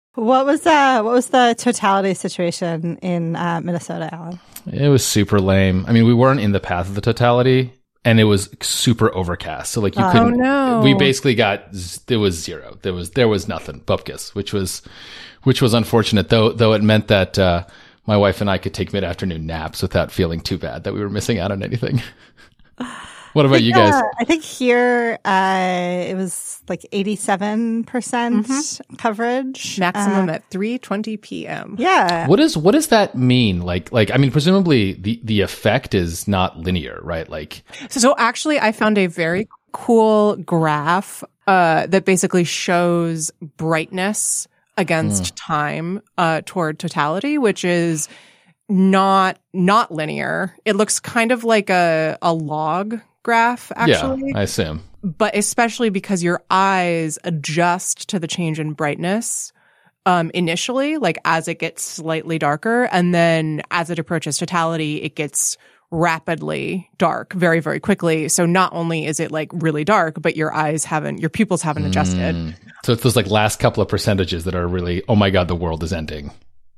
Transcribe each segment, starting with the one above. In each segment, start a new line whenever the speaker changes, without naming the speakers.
What was the totality situation in Minnesota, Alan?
It was super lame. I mean, we weren't in the path of the totality, and it was super overcast. So like you couldn't.
Oh no!
We basically there was zero. There was nothing. Bupkis, which was unfortunate. Though it meant that my wife and I could take mid-afternoon naps without feeling too bad that we were missing out on anything. What about you guys?
I think here it was like 87% coverage.
Maximum at 3:20 p.m.
Yeah.
What does that mean? Like I mean, presumably the effect is not linear, right? Like
So actually, I found a very cool graph that basically shows brightness against time toward totality, which is not linear. It looks kind of like a log graph, actually.
Yeah, I assume.
But especially because your eyes adjust to the change in brightness initially, like as it gets slightly darker. And then as it approaches totality, it gets rapidly dark very, very quickly. So not only is it like really dark, but your pupils haven't adjusted.
So it's those like last couple of percentages that are really, oh my God, the world is ending.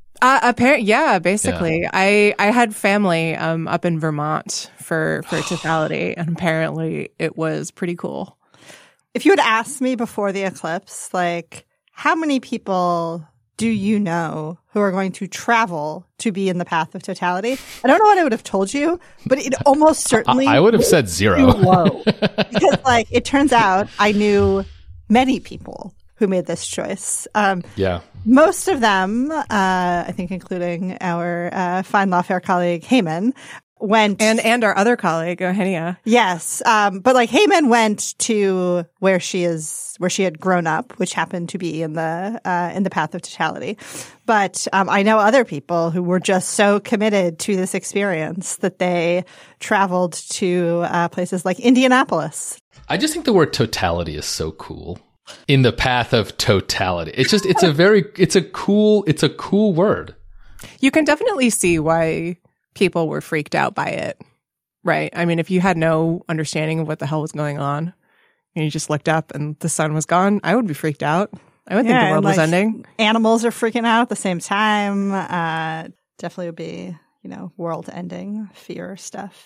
Yeah, basically. Yeah. I had family up in Vermont for totality, and apparently it was pretty cool.
If you had asked me before the eclipse, like, how many people do you know who are going to travel to be in the path of totality? I don't know what I would have told you, but it almost certainly
I would have said zero.
Low. Because like it turns out I knew many people who made this choice.
Yeah.
Most of them, I think including our fine lawfare colleague Heyman, went
and our other colleague Eugenia.
Yes, but like Heyman went to where she had grown up, which happened to be in the path of totality. But I know other people who were just so committed to this experience that they traveled to places like Indianapolis.
I just think the word totality is so cool. In the path of totality. It's a cool word.
You can definitely see why people were freaked out by it, right? I mean, if you had no understanding of what the hell was going on and you just looked up and the sun was gone, I would be freaked out. I would think the world was ending.
Animals are freaking out at the same time. Definitely would be, world ending fear stuff.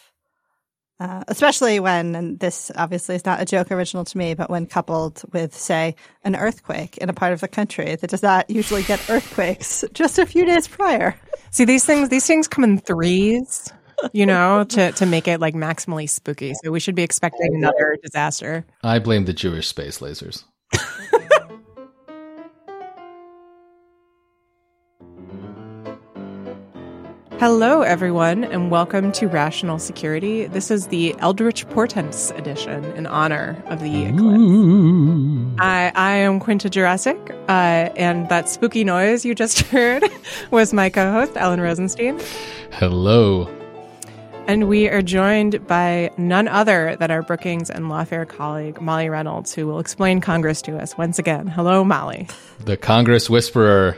Especially when, and this obviously is not a joke original to me, but when coupled with, say, an earthquake in a part of the country that does not usually get earthquakes just a few days prior.
See, these things come in threes, to make it like maximally spooky. So we should be expecting another disaster.
I blame the Jewish space lasers.
Hello, everyone, and welcome to Rational Security. This is the Eldritch Portents edition in honor of the eclipse. I am Quinta Jurassic, and that spooky noise you just heard was my co-host, Ellen Rosenstein.
Hello.
And we are joined by none other than our Brookings and Lawfare colleague, Molly Reynolds, who will explain Congress to us once again. Hello, Molly.
The Congress Whisperer.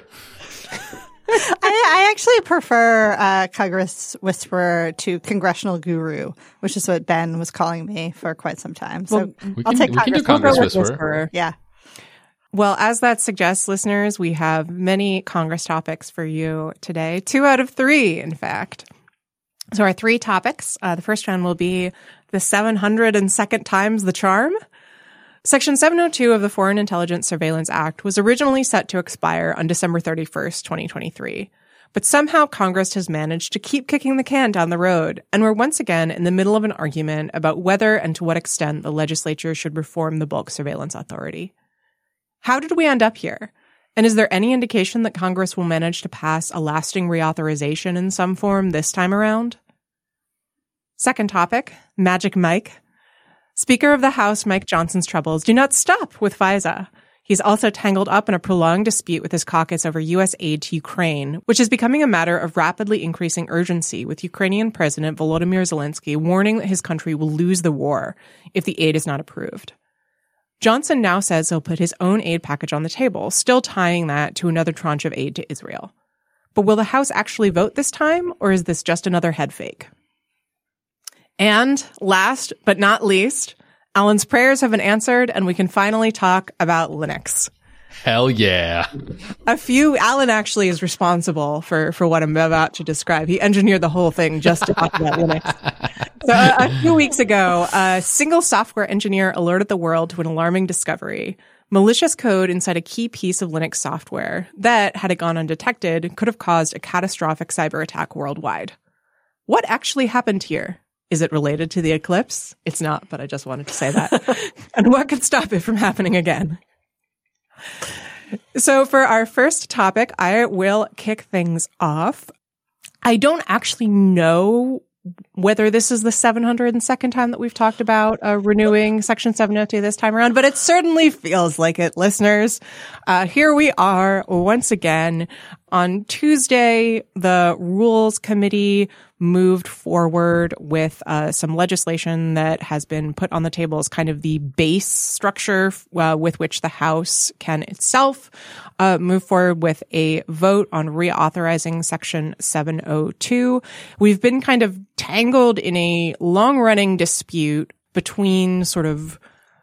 I actually prefer Congress Whisperer to Congressional Guru, which is what Ben was calling me for quite some time. So I'll take
Congress Whisperer.
Yeah.
Well, as that suggests, listeners, we have many Congress topics for you today. 2 out of 3, in fact. So our 3 topics. The first one will be the 702nd times the charm. Section 702 of the Foreign Intelligence Surveillance Act was originally set to expire on December 31st, 2023. But somehow Congress has managed to keep kicking the can down the road, and we're once again in the middle of an argument about whether and to what extent the legislature should reform the bulk surveillance authority. How did we end up here? And is there any indication that Congress will manage to pass a lasting reauthorization in some form this time around? Second topic, Magic Mike. Speaker of the House Mike Johnson's troubles do not stop with FISA. He's also tangled up in a prolonged dispute with his caucus over U.S. aid to Ukraine, which is becoming a matter of rapidly increasing urgency, with Ukrainian President Volodymyr Zelensky warning that his country will lose the war if the aid is not approved. Johnson now says he'll put his own aid package on the table, still tying that to another tranche of aid to Israel. But will the House actually vote this time, or is this just another head fake? And last but not least, Alan's prayers have been answered, and we can finally talk about Linux.
Hell yeah.
Alan actually is responsible for what I'm about to describe. He engineered the whole thing just to talk about Linux. So a few weeks ago, a single software engineer alerted the world to an alarming discovery. Malicious code inside a key piece of Linux software that, had it gone undetected, could have caused a catastrophic cyber attack worldwide. What actually happened here? Is it related to the eclipse? It's not, but I just wanted to say that. And what could stop it from happening again? So for our first topic, I will kick things off. I don't actually know whether this is the 702nd time that we've talked about renewing Section 702 this time around, but it certainly feels like it, listeners. Here we are once again. On Tuesday, the Rules Committee moved forward with some legislation that has been put on the table as kind of the base structure with which the House can itself move forward with a vote on reauthorizing Section 702. We've been kind of tangled in a long-running dispute between sort of,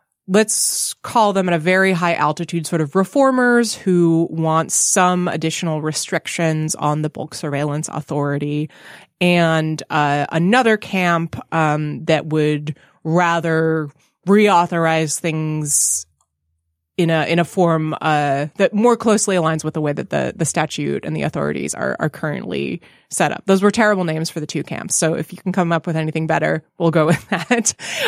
let's call them at a very high altitude, sort of reformers who want some additional restrictions on the bulk surveillance authority, and another camp that would rather reauthorize things in a form that more closely aligns with the way that the statute and the authorities are currently set up. Those were terrible names for the two camps. So if you can come up with anything better, we'll go with that.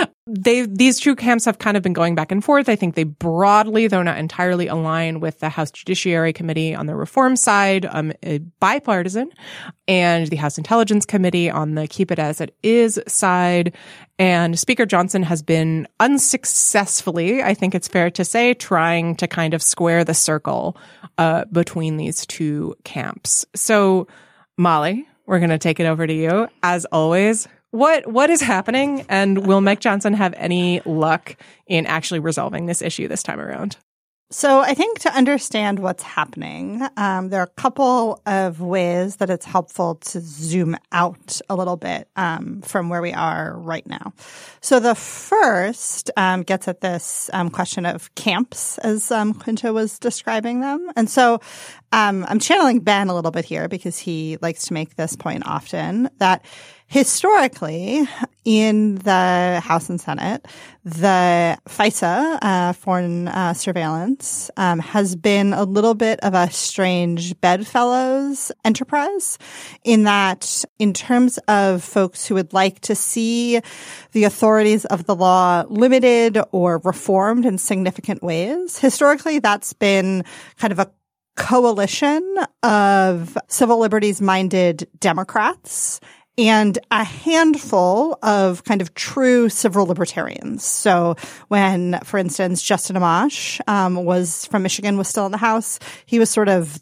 These two camps have kind of been going back and forth. I think they broadly, though not entirely, align with the House Judiciary Committee on the reform side, bipartisan, and the House Intelligence Committee on the keep it as it is side. And Speaker Johnson has been unsuccessfully, I think it's fair to say, trying to kind of square the circle between these two camps. So, Molly, we're going to take it over to you. As always, what is happening, and will Mike Johnson have any luck in actually resolving this issue this time around?
So I think to understand what's happening, there are a couple of ways that it's helpful to zoom out a little bit from where we are right now. So the first gets at this question of camps, as Quinta was describing them. And so I'm channeling Ben a little bit here because he likes to make this point often, that historically, in the House and Senate, the FISA, foreign surveillance, has been a little bit of a strange bedfellows enterprise, in that in terms of folks who would like to see the authorities of the law limited or reformed in significant ways, historically that's been kind of a coalition of civil liberties-minded Democrats and a handful of kind of true civil libertarians. So when, for instance, Justin Amash was from Michigan, was still in the House, he was sort of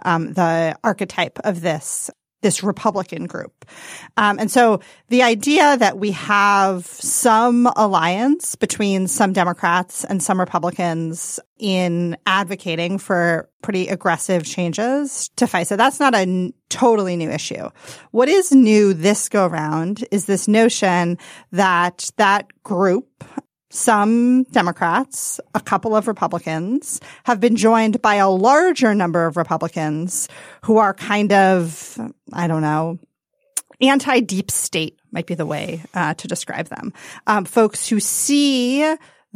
the archetype of this Republican group. And so the idea that we have some alliance between some Democrats and some Republicans in advocating for pretty aggressive changes to FISA, that's not a totally new issue. What is new this go round is this notion that that group, some Democrats, a couple of Republicans, have been joined by a larger number of Republicans who are kind of, I don't know, anti-deep state might be the way to describe them. Folks who see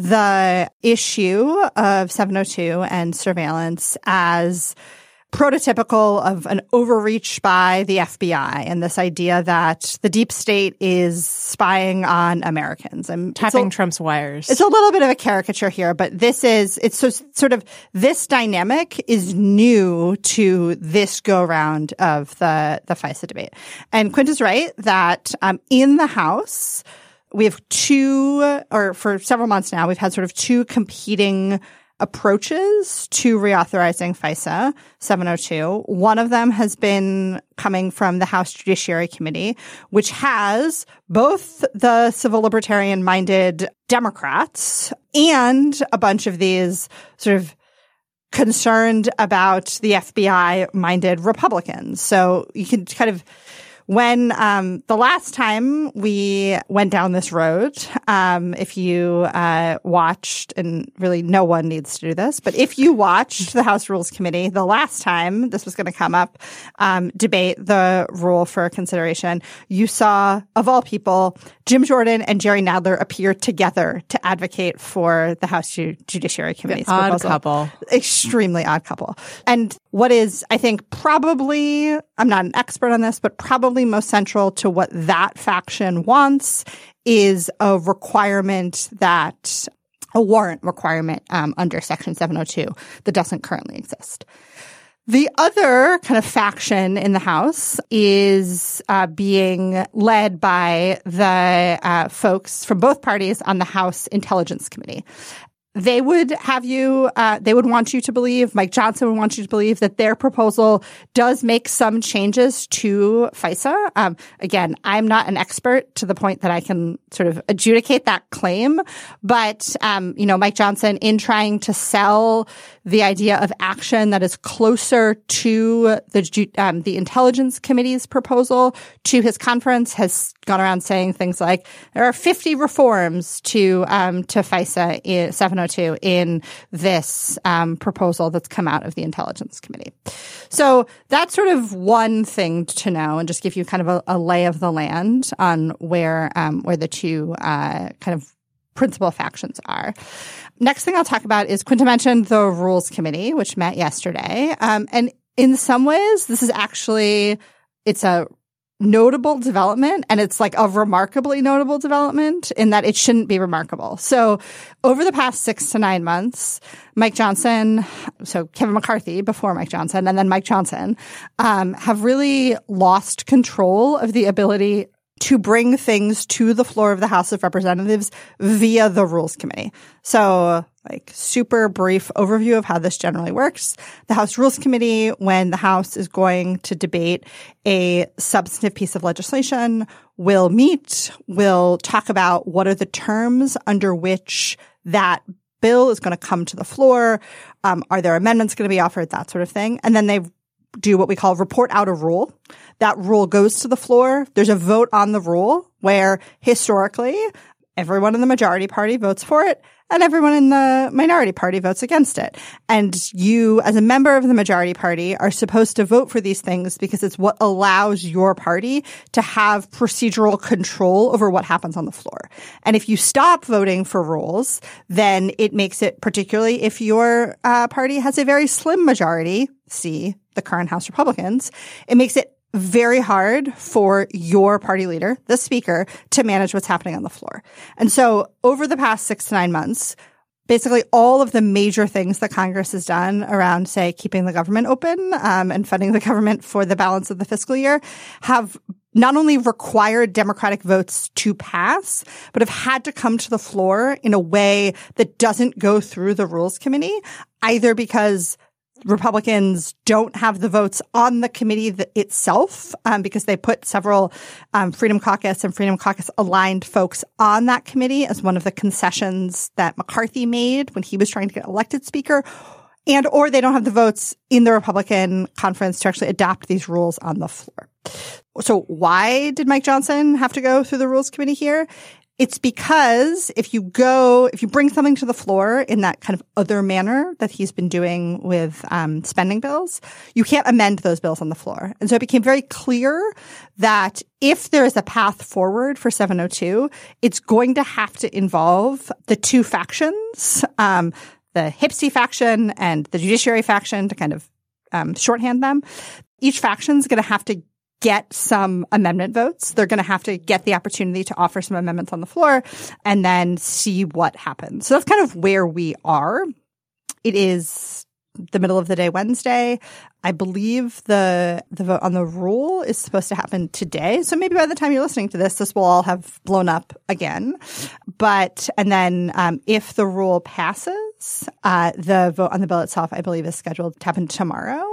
the issue of 702 and surveillance as prototypical of an overreach by the FBI and this idea that the deep state is spying on Americans. And
tapping Trump's wires.
It's a little bit of a caricature here, but it's so sort of this dynamic is new to this go round of the FISA debate. And Quinta's right that in the House, we have for several months now, we've had sort of two competing approaches to reauthorizing FISA 702. One of them has been coming from the House Judiciary Committee, which has both the civil libertarian-minded Democrats and a bunch of these sort of concerned about the FBI-minded Republicans. So you can kind of When the last time we went down this road, if you watched, and really no one needs to do this, but if you watched the House Rules Committee, the last time this was going to come up, debate the rule for consideration, you saw, of all people, Jim Jordan and Jerry Nadler appear together to advocate for the House Judiciary Committee's proposal.
Odd couple.
Extremely odd couple. And what is, I think, probably, I'm not an expert on this, but probably most central to what that faction wants is a requirement that, a warrant requirement under Section 702 that doesn't currently exist. The other kind of faction in the House is being led by the folks from both parties on the House Intelligence Committee. They would have you, they would want you to believe, Mike Johnson would want you to believe that their proposal does make some changes to FISA. Again, I'm not an expert to the point that I can sort of adjudicate that claim. But, Mike Johnson, in trying to sell the idea of action that is closer to the Intelligence Committee's proposal to his conference, has gone around saying things like there are 50 reforms to FISA in 702 in this proposal that's come out of the Intelligence Committee. So that's sort of one thing to know, and just give you kind of a lay of the land on where the two kind of principal factions are. Next thing I'll talk about is Quinta mentioned the Rules Committee, which met yesterday. And in some ways, this is actually, it's a notable development, and it's like a remarkably notable development in that it shouldn't be remarkable. So over the past 6 to 9 months, Mike Johnson, so Kevin McCarthy before Mike Johnson, and then Mike Johnson, have really lost control of the ability to bring things to the floor of the House of Representatives via the Rules Committee. So, super brief overview of how this generally works. The House Rules Committee, when the House is going to debate a substantive piece of legislation, will meet, will talk about what are the terms under which that bill is going to come to the floor. Are there amendments going to be offered? That sort of thing. And then they do what we call report out a rule. That rule goes to the floor. There's a vote on the rule where historically everyone in the majority party votes for it and everyone in the minority party votes against it. And you, as a member of the majority party, are supposed to vote for these things because it's what allows your party to have procedural control over what happens on the floor. And if you stop voting for rules, then it makes it, particularly if your party has a very slim majority, see the current House Republicans, it makes it very hard for your party leader, the speaker, to manage what's happening on the floor. And so over the past 6 to 9 months, basically all of the major things that Congress has done around, say, keeping the government open and funding the government for the balance of the fiscal year have not only required Democratic votes to pass, but have had to come to the floor in a way that doesn't go through the Rules Committee, either because Republicans don't have the votes on the committee itself because they put several Freedom Caucus and Freedom Caucus aligned folks on that committee as one of the concessions that McCarthy made when he was trying to get elected speaker, and or they don't have the votes in the Republican conference to actually adopt these rules on the floor. So why did Mike Johnson have to go through the Rules Committee here? It's because if you bring something to the floor in that kind of other manner that he's been doing with spending bills, you can't amend those bills on the floor. And so it became very clear that if there is a path forward for 702, it's going to have to involve the two factions, the HPSC faction and the Judiciary faction, to kind of shorthand them. Each faction is going to have to get some amendment votes. They're going to have to get the opportunity to offer some amendments on the floor and then see what happens. So that's kind of where we are. It is the middle of the day Wednesday. I believe the vote on the rule is supposed to happen today. So maybe by the time you're listening to this, this will all have blown up again. And then if the rule passes, the vote on the bill itself, I believe, is scheduled to happen tomorrow.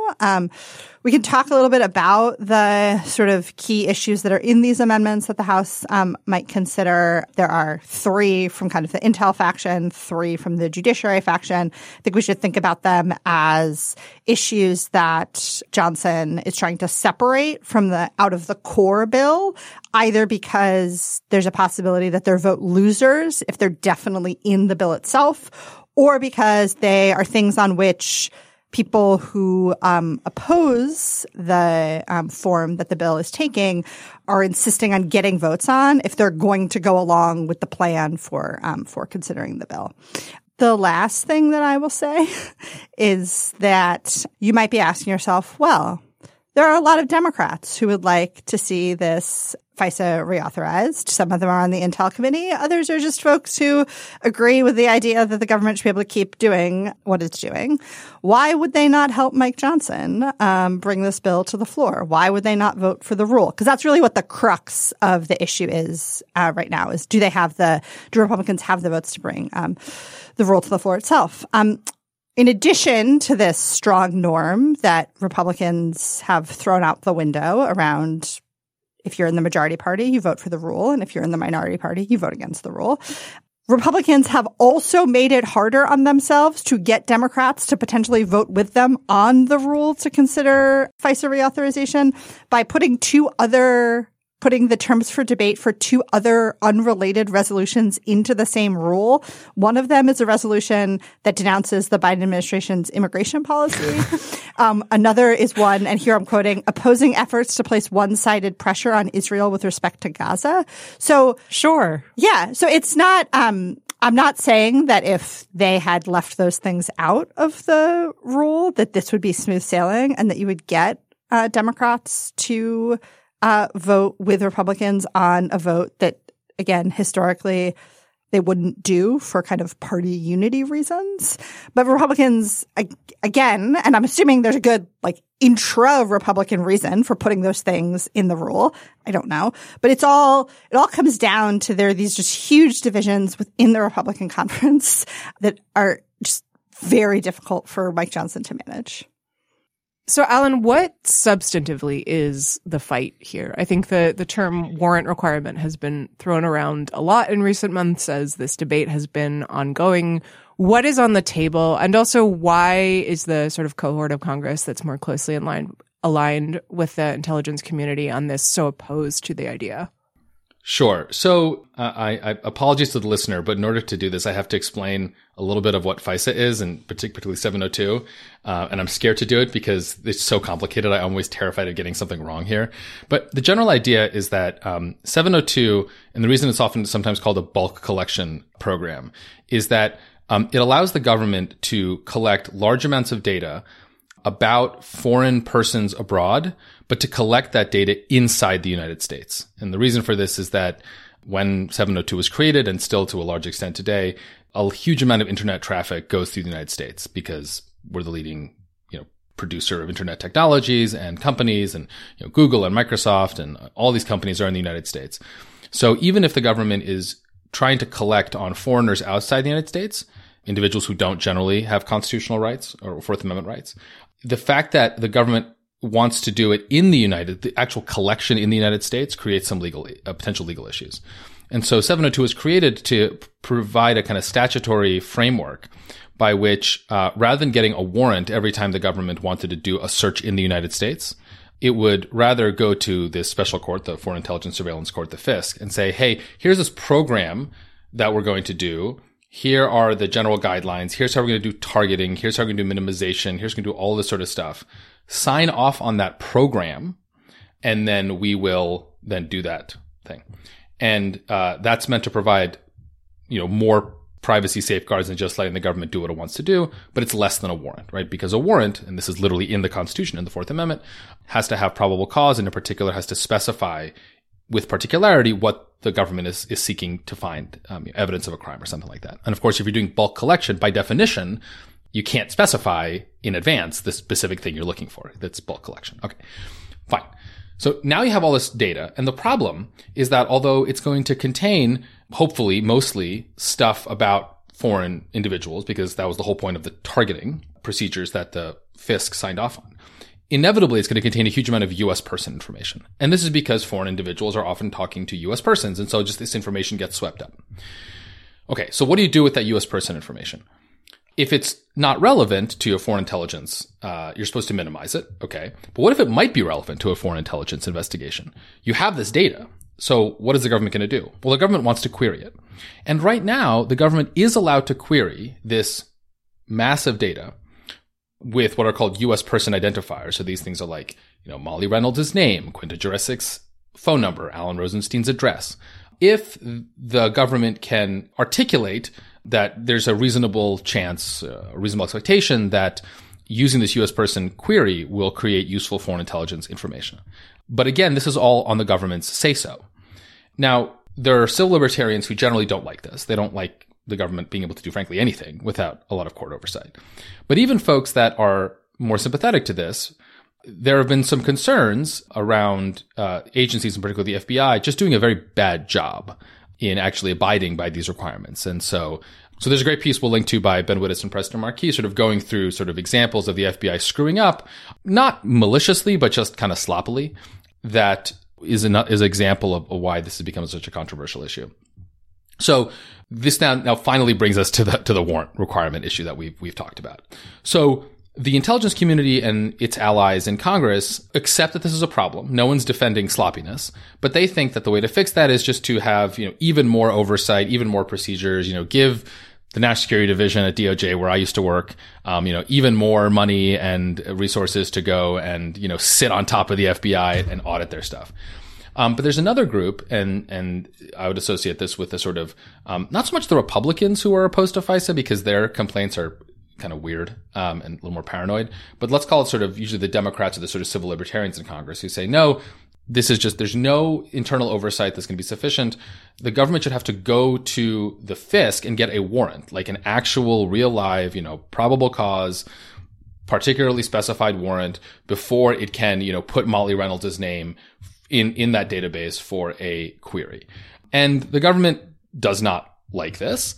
We can talk a little bit about the sort of key issues that are in these amendments that the House might consider. There are 3 from kind of the Intel faction, 3 from the Judiciary faction. I think we should think about them as issues that that Johnson is trying to separate from out of the core bill, either because there's a possibility that they're vote losers if they're definitely in the bill itself, or because they are things on which people who oppose the form that the bill is taking are insisting on getting votes on if they're going to go along with the plan for considering the bill. The last thing that I will say is that you might be asking yourself, well, there are a lot of Democrats who would like to see this FISA reauthorized. Some of them are on the Intel Committee. Others are just folks who agree with the idea that the government should be able to keep doing what it's doing. Why would they not help Mike Johnson bring this bill to the floor? Why would they not vote for the rule? Because that's really what the crux of the issue is right now, is do Republicans have the votes to bring the rule to the floor itself? In addition to this strong norm that Republicans have thrown out the window around, if you're in the majority party, you vote for the rule, and if you're in the minority party, you vote against the rule. Republicans have also made it harder on themselves to get Democrats to potentially vote with them on the rule to consider FISA reauthorization by putting the terms for debate for two other unrelated resolutions into the same rule. One of them is a resolution that denounces the Biden administration's immigration policy. Another is one, and here I'm quoting, opposing efforts to place one-sided pressure on Israel with respect to Gaza. So
sure.
Yeah. So it's not, I'm not saying that if they had left those things out of the rule, that this would be smooth sailing and that you would get Democrats to vote with Republicans on a vote that, again, historically they wouldn't do for kind of party unity reasons. But Republicans, again, and I'm assuming there's a good intra-Republican reason for putting those things in the rule. I don't know. But it all comes down to there are these just huge divisions within the Republican conference that are just very difficult for Mike Johnson to manage.
So, Alan, what substantively is the fight here? I think the term warrant requirement has been thrown around a lot in recent months as this debate has been ongoing. What is on the table? And also, why is the sort of cohort of Congress that's more closely aligned with the intelligence community on this so opposed to the idea?
Sure. So I apologies to the listener, but in order to do this, I have to explain a little bit of what FISA is, and particularly 702. And I'm scared to do it because it's so complicated. I'm always terrified of getting something wrong here. But the general idea is that 702, and the reason it's often sometimes called a bulk collection program, is that it allows the government to collect large amounts of data about foreign persons abroad, but to collect that data inside the United States. And the reason for this is that when 702 was created, and still to a large extent today, a huge amount of internet traffic goes through the United States because we're the leading, producer of internet technologies and companies, and Google and Microsoft and all these companies are in the United States. So even if the government is trying to collect on foreigners outside the United States, individuals who don't generally have constitutional rights or Fourth Amendment rights, the fact that the government wants to do it in the actual collection in the United States creates some potential legal issues. And so 702 was created to provide a kind of statutory framework by which, rather than getting a warrant every time the government wanted to do a search in the United States, it would rather go to this special court, the Foreign Intelligence Surveillance Court, the FISC, and say, hey, here's this program that we're going to do. Here are the general guidelines. Here's how we're going to do targeting. Here's how we're going to do minimization. Here's going to do all this sort of stuff. Sign off on that program, and then we will then do that thing. And that's meant to provide, more privacy safeguards than just letting the government do what it wants to do, but it's less than a warrant, right? Because a warrant, and this is literally in the Constitution, in the Fourth Amendment, has to have probable cause, and in particular has to specify with particularity what the government is seeking to find, evidence of a crime or something like that. And of course, if you're doing bulk collection, by definition, you can't specify in advance the specific thing you're looking for. That's bulk collection. Okay, fine. So now you have all this data. And the problem is that although it's going to contain, hopefully, mostly stuff about foreign individuals, because that was the whole point of the targeting procedures that the FISC signed off on, inevitably it's going to contain a huge amount of U.S. person information. And this is because foreign individuals are often talking to U.S. persons. And so just this information gets swept up. Okay, so what do you do with that U.S. person information? if it's not relevant to your foreign intelligence, you're supposed to minimize it. Okay. But what if it might be relevant to a foreign intelligence investigation? You have this data. So what is the government going to do? Well, the government wants to query it. And right now, the government is allowed to query this massive data with what are called U.S. person identifiers. So these things are like, Molly Reynolds' name, Quinta Juresic's phone number, Alan Rosenstein's address. If the government can articulate that there's a reasonable chance, a reasonable expectation that using this U.S. person query will create useful foreign intelligence information. But again, this is all on the government's say-so. Now, there are civil libertarians who generally don't like this. They don't like the government being able to do, frankly, anything without a lot of court oversight. But even folks that are more sympathetic to this, there have been some concerns around agencies, in particular the FBI, just doing a very bad job in actually abiding by these requirements. And so there's a great piece we'll link to by Ben Wittes and Preston Marquis, sort of going through sort of examples of the FBI screwing up, not maliciously, but just kind of sloppily. That is an example of why this has become such a controversial issue. So this now finally brings us to the warrant requirement issue that we've talked about. So the intelligence community and its allies in Congress accept that this is a problem. No one's defending sloppiness, but they think that the way to fix that is just to have, even more oversight, even more procedures, give the National Security Division at DOJ, where I used to work, even more money and resources to go and, sit on top of the FBI and audit their stuff. But there's another group, and I would associate this with the sort of, not so much the Republicans who are opposed to FISA because their complaints are kind of weird, and a little more paranoid, but let's call it sort of usually the Democrats or the sort of civil libertarians in Congress who say, no, this is just, there's no internal oversight that's going to be sufficient. The government should have to go to the FISC and get a warrant, like an actual real live, probable cause, particularly specified warrant before it can, put Molly Reynolds' name in that database for a query. And the government does not like this.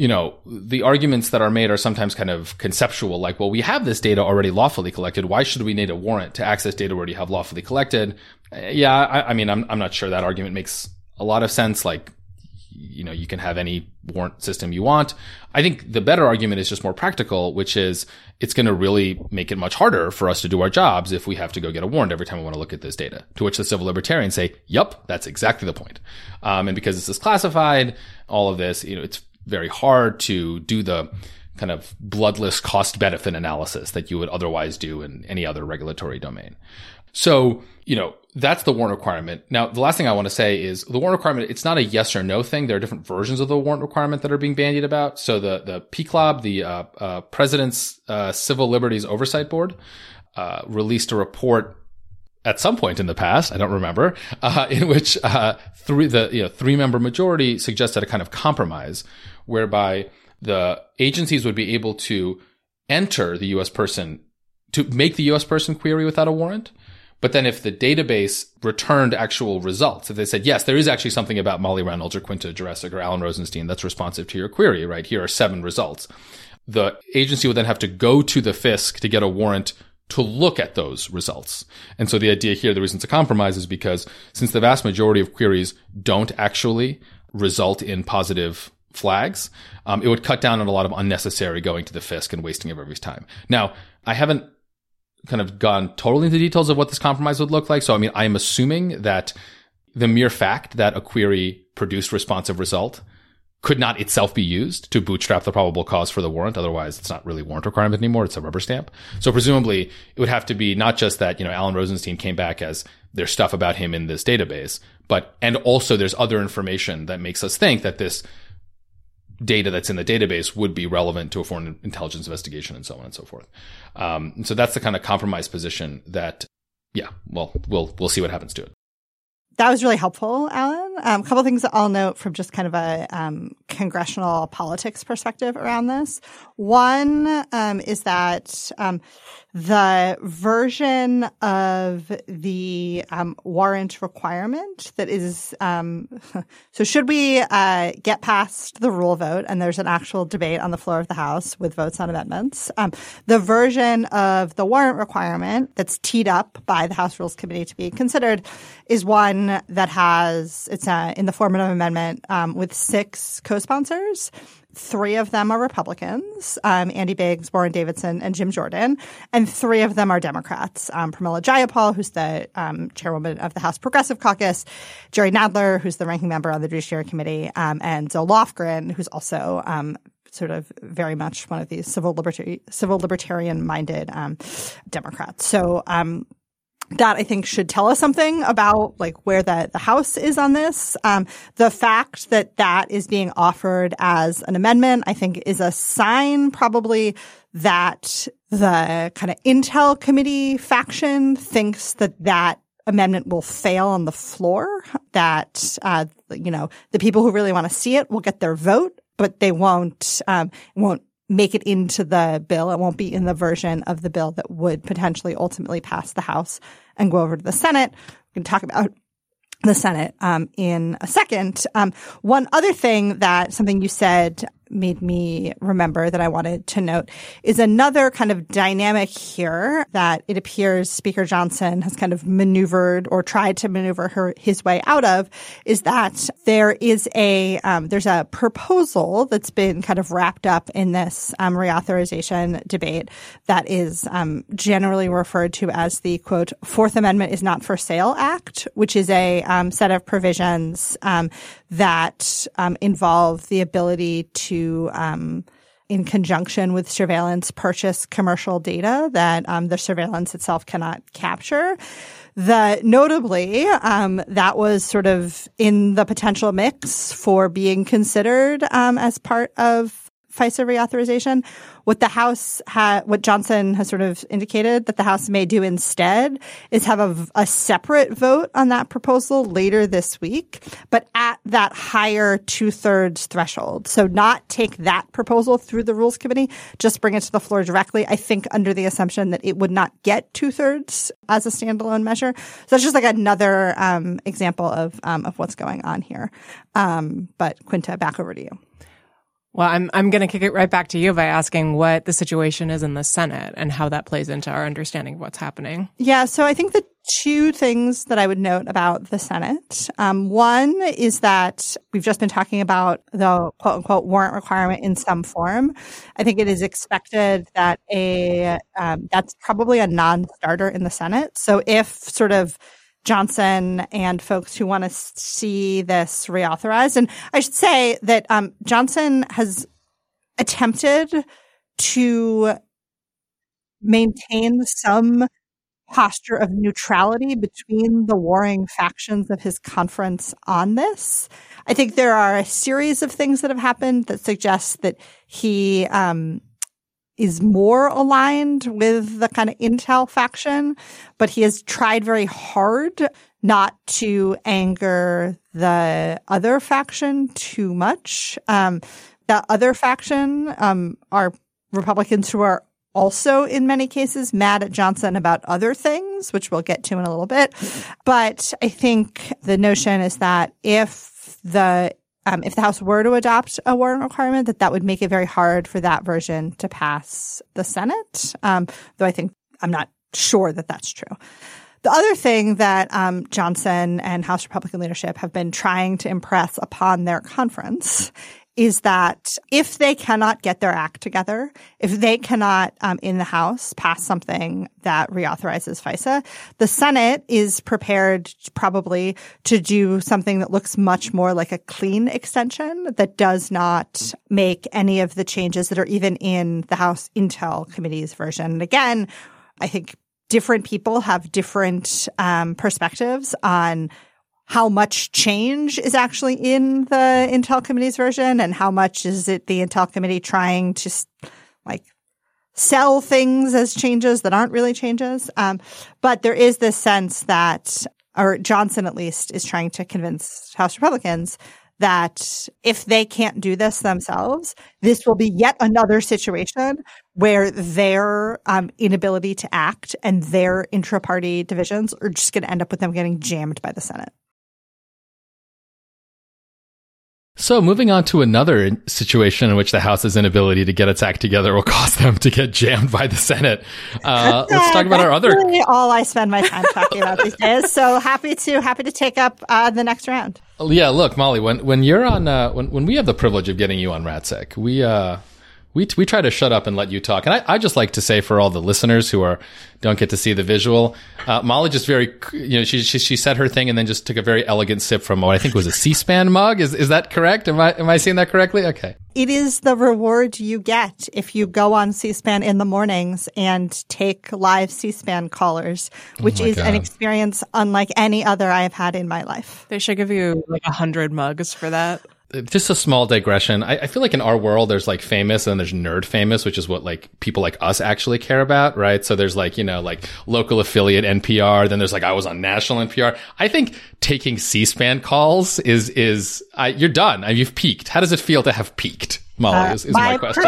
The arguments that are made are sometimes kind of conceptual, like, well, we have this data already lawfully collected. Why should we need a warrant to access data we already have lawfully collected? Yeah, I mean, I'm not sure that argument makes a lot of sense. Like, you can have any warrant system you want. I think the better argument is just more practical, which is it's going to really make it much harder for us to do our jobs if we have to go get a warrant every time we want to look at this data. To which the civil libertarians say, yup, that's exactly the point. And because this is classified, all of this, it's very hard to do the kind of bloodless cost-benefit analysis that you would otherwise do in any other regulatory domain. So, that's the warrant requirement. Now, the last thing I want to say is the warrant requirement, it's not a yes or no thing. There are different versions of the warrant requirement that are being bandied about. So the PCLOB, the President's Civil Liberties Oversight Board, released a report at some point in the past, I don't remember, in which three-member majority suggested a kind of compromise whereby the agencies would be able to enter the U.S. person, to make the U.S. person query without a warrant. But then if the database returned actual results, if they said, yes, there is actually something about Molly Reynolds or Quinta Jurecic or Alan Rosenstein that's responsive to your query, right? Here are 7 results. The agency would then have to go to the FISC to get a warrant to look at those results. And so the idea here, the reason it's a compromise is because since the vast majority of queries don't actually result in positive flags, it would cut down on a lot of unnecessary going to the FISC and wasting of everybody's time. Now, I haven't kind of gone totally into details of what this compromise would look like. So, I mean, I am assuming that the mere fact that a query produced responsive result could not itself be used to bootstrap the probable cause for the warrant. Otherwise, it's not really a warrant requirement anymore. It's a rubber stamp. So presumably it would have to be not just that, Alan Rosenstein came back as there's stuff about him in this database, and also there's other information that makes us think that this data that's in the database would be relevant to a foreign intelligence investigation and so on and so forth. So that's the kind of compromise position that, we'll see what happens to it.
That was really helpful, Alan. A couple of things that I'll note from just kind of a congressional politics perspective around this. One is that the version of the warrant requirement that is so should we get past the rule vote, and there's an actual debate on the floor of the House with votes on amendments, the version of the warrant requirement that's teed up by the House Rules Committee to be considered is one that has, it's It's in the form of an amendment with 6 co-sponsors. 3 of them are Republicans, Andy Biggs, Warren Davidson, and Jim Jordan, and 3 of them are Democrats. Pramila Jayapal, who's the chairwoman of the House Progressive Caucus, Jerry Nadler, who's the ranking member on the Judiciary Committee, and Zoe Lofgren, who's also sort of very much one of these civil libertarian-minded Democrats. So that I think should tell us something about like where the House is on this. The fact that that is being offered as an amendment, I think, is a sign probably that the kind of Intel Committee faction thinks that that amendment will fail on the floor, that, the people who really want to see it will get their vote, but they won't make it into the bill. It won't be in the version of the bill that would potentially ultimately pass the House and go over to the Senate. We can talk about the Senate in a second. One other thing something you said made me remember that I wanted to note is another kind of dynamic here that it appears Speaker Johnson has kind of maneuvered or tried to maneuver his way out of, is that there's a proposal that's been kind of wrapped up in this reauthorization debate that is generally referred to as the, quote, Fourth Amendment is not for sale Act, which is a set of provisions that involve the ability to, in conjunction with surveillance, purchase commercial data that the surveillance itself cannot capture. Notably, that was sort of in the potential mix for being considered as part of FISA reauthorization. What Johnson has sort of indicated that the House may do instead is have a separate vote on that proposal later this week, but at that higher 2/3 threshold. So not take that proposal through the Rules Committee, just bring it to the floor directly, I think under the assumption that it would not get 2/3 as a standalone measure. So that's just like another example of what's going on here. But Quinta, back over to you.
Well, I'm going to kick it right back to you by asking what the situation is in the Senate and how that plays into our understanding of what's happening.
Yeah, so I think the 2 things that I would note about the Senate. One is that we've just been talking about the quote unquote warrant requirement in some form. I think it is expected that that's probably a non-starter in the Senate. So if sort of Johnson and folks who want to see this reauthorized. And I should say that Johnson has attempted to maintain some posture of neutrality between the warring factions of his conference on this. I think there are a series of things that have happened that suggest that he is more aligned with the kind of Intel faction, but he has tried very hard not to anger the other faction too much. The other faction are Republicans who are also in many cases mad at Johnson about other things, which we'll get to in a little bit. But I think the notion is that if the House were to adopt a warrant requirement, that would make it very hard for that version to pass the Senate, though I'm not sure that that's true. The other thing that Johnson and House Republican leadership have been trying to impress upon their conference is that if they cannot get their act together, if they cannot in the House pass something that reauthorizes FISA, the Senate is prepared probably to do something that looks much more like a clean extension that does not make any of the changes that are even in the House Intel Committee's version. And again, I think different people have different perspectives on how much change is actually in the Intel Committee's version and how much is it the Intel Committee trying to sell things as changes that aren't really changes. But there is this sense that, or Johnson at least, is trying to convince House Republicans that if they can't do this themselves, this will be yet another situation where their inability to act and their intra-party divisions are just going to end up with them getting jammed by the Senate.
So moving on to another situation in which the House's inability to get its act together will cause them to get jammed by the Senate. Let's talk about our other.
That's really all I spend my time talking about these days. So happy to take up the next round.
Yeah, look, Molly, when you're on, when we have the privilege of getting you on RATSEC, we try to shut up and let you talk. And I just like to say for all the listeners who don't get to see the visual, Molly just she said her thing and then just took a very elegant sip from what I think was a C-SPAN mug. Is that correct? Am I saying that correctly? Okay.
It is the reward you get if you go on C-SPAN in the mornings and take live C-SPAN callers, which is an experience unlike any other I have had in my life.
They should give you like 100 mugs for that.
Just a small digression. I feel like in our world, there's like famous and there's nerd famous, which is what like people like us actually care about, right? So there's like, like local affiliate NPR. Then there's like, I was on national NPR. I think taking C-SPAN calls you're done. You've peaked. How does it feel to have peaked? Molly is my question.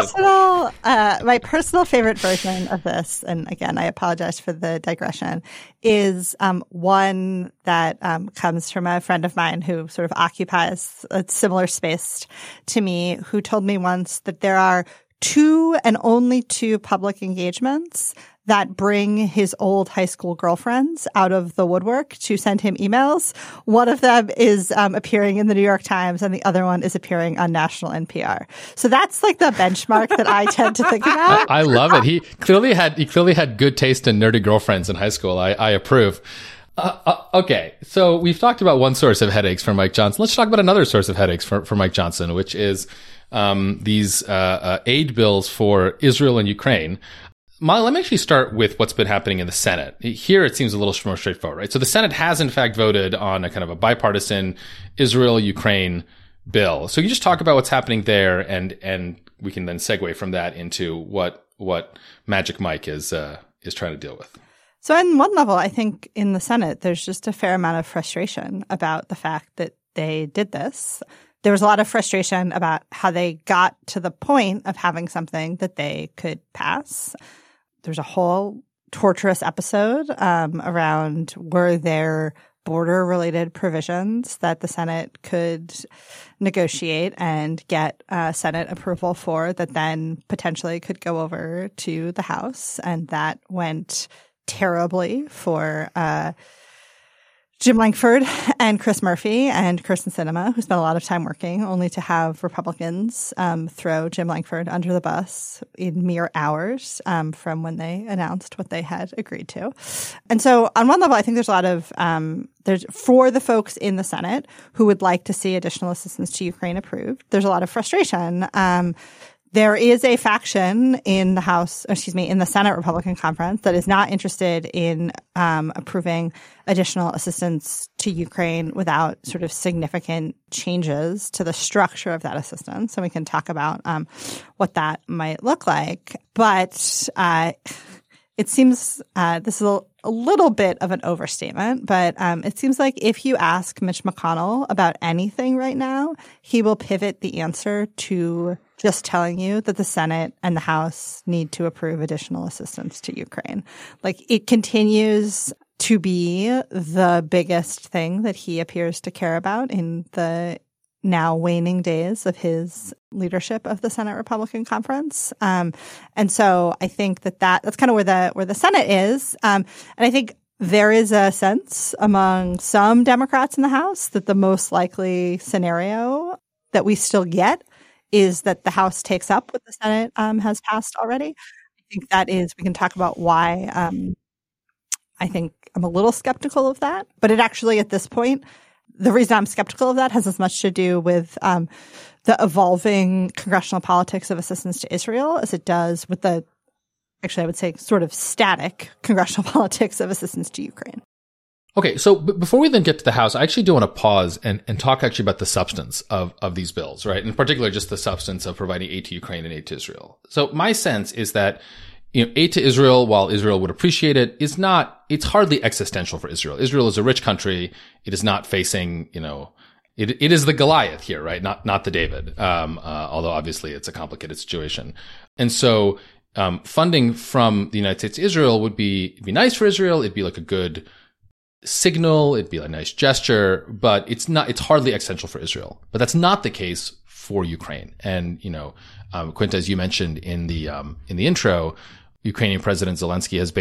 My personal favorite version of this, and again, I apologize for the digression, is one that comes from a friend of mine who sort of occupies a similar space to me, who told me once that there are 2 and only 2 public engagements that bring his old high school girlfriends out of the woodwork to send him emails. One of them is appearing in the New York Times, and the other one is appearing on national NPR. So that's like the benchmark that I tend to think about.
I love it. He clearly had good taste in nerdy girlfriends in high school. I approve. Okay, so we've talked about one source of headaches for Mike Johnson. Let's talk about another source of headaches for Mike Johnson, which is these aid bills for Israel and Ukraine. Molly, let me actually start with what's been happening in the Senate. Here, it seems a little more straightforward, right? So the Senate has, in fact, voted on a kind of a bipartisan Israel-Ukraine bill. So you just talk about what's happening there, and we can then segue from that into what Magic Mike is trying to deal with.
So on one level, I think in the Senate, there's just a fair amount of frustration about the fact that they did this. There was a lot of frustration about how they got to the point of having something that they could pass. There's a whole torturous episode around were there border-related provisions that the Senate could negotiate and get Senate approval for that then potentially could go over to the House. And that went terribly for Jim Lankford and Chris Murphy and Kirsten Sinema, who spent a lot of time working, only to have Republicans throw Jim Lankford under the bus in mere hours from when they announced what they had agreed to. And so on one level, I think there's a lot of there's for the folks in the Senate who would like to see additional assistance to Ukraine approved, there's a lot of frustration. There is a faction in the Senate Republican Conference that is not interested in approving additional assistance to Ukraine without sort of significant changes to the structure of that assistance. So we can talk about what that might look like. But it seems this is a little bit of an overstatement, but it seems like if you ask Mitch McConnell about anything right now, he will pivot the answer to just telling you that the Senate and the House need to approve additional assistance to Ukraine. Like, it continues to be the biggest thing that he appears to care about in the now waning days of his leadership of the Senate Republican Conference. And so I think that's kind of where the Senate is. And I think there is a sense among some Democrats in the House that the most likely scenario that we still get is that the House takes up what the Senate has passed already. I think that is, we can talk about why I think I'm a little skeptical of that. But it actually, at this point, the reason I'm skeptical of that has as much to do with the evolving congressional politics of assistance to Israel as it does with I would say, sort of static congressional politics of assistance to Ukraine.
Okay, so before we then get to the House, I actually do want to pause and talk actually about the substance of these bills, right? In particular, just the substance of providing aid to Ukraine and aid to Israel. So my sense is that, aid to Israel, while Israel would appreciate it, it's hardly existential for Israel. Israel is a rich country. It is not facing, it is the Goliath here, right? Not the David. Although obviously it's a complicated situation. And so, funding from the United States to Israel would be nice for Israel. It'd be like a good signal. It'd be a nice gesture, but it's hardly existential for Israel. But that's not the case for Ukraine. And, Quinta, as you mentioned in the intro, Ukrainian President Zelensky has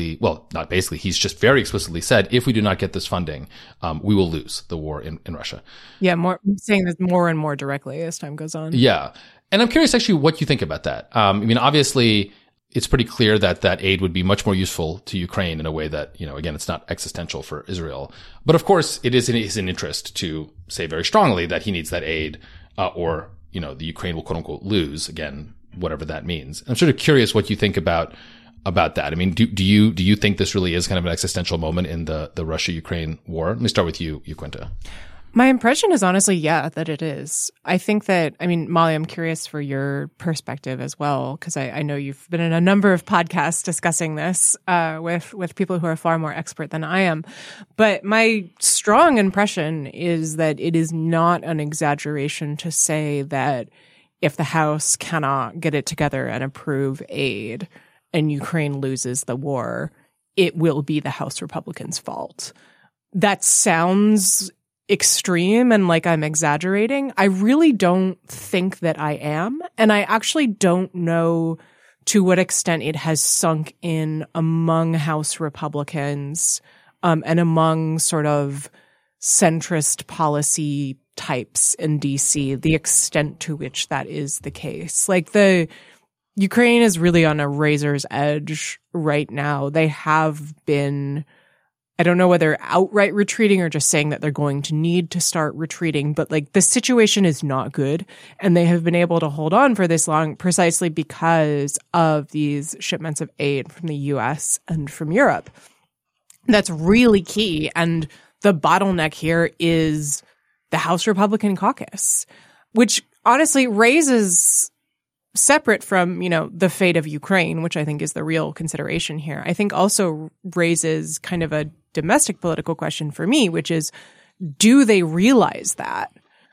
he's just very explicitly said, if we do not get this funding, we will lose the war in Russia.
Yeah, saying this more and more directly as time goes on.
Yeah. And I'm curious actually what you think about that. Obviously it's pretty clear that aid would be much more useful to Ukraine in a way that, again, it's not existential for Israel. But of course it is in his interest to say very strongly that he needs that aid, or, the Ukraine will quote unquote lose, again, whatever that means. I'm sort of curious what you think about that. Do you think this really is kind of an existential moment in the Russia-Ukraine war? Let me start with you, Quinta.
My impression is honestly, that it is. I think that, Molly, I'm curious for your perspective as well, because I know you've been in a number of podcasts discussing this with people who are far more expert than I am. But my strong impression is that it is not an exaggeration to say that if the House cannot get it together and approve aid and Ukraine loses the war, it will be the House Republicans' fault. That sounds extreme and like I'm exaggerating. I really don't think that I am. And I actually don't know to what extent it has sunk in among House Republicans and among sort of centrist policy types in DC, the extent to which that is the case. Like the Ukraine is really on a razor's edge right now. They have been, I don't know whether outright retreating or just saying that they're going to need to start retreating, but like the situation is not good. And they have been able to hold on for this long precisely because of these shipments of aid from the US and from Europe. That's really key. And the bottleneck here is the House Republican caucus, which honestly raises, separate from, the fate of Ukraine, which I think is the real consideration here, I think also raises kind of a domestic political question for me, which is, do they realize that?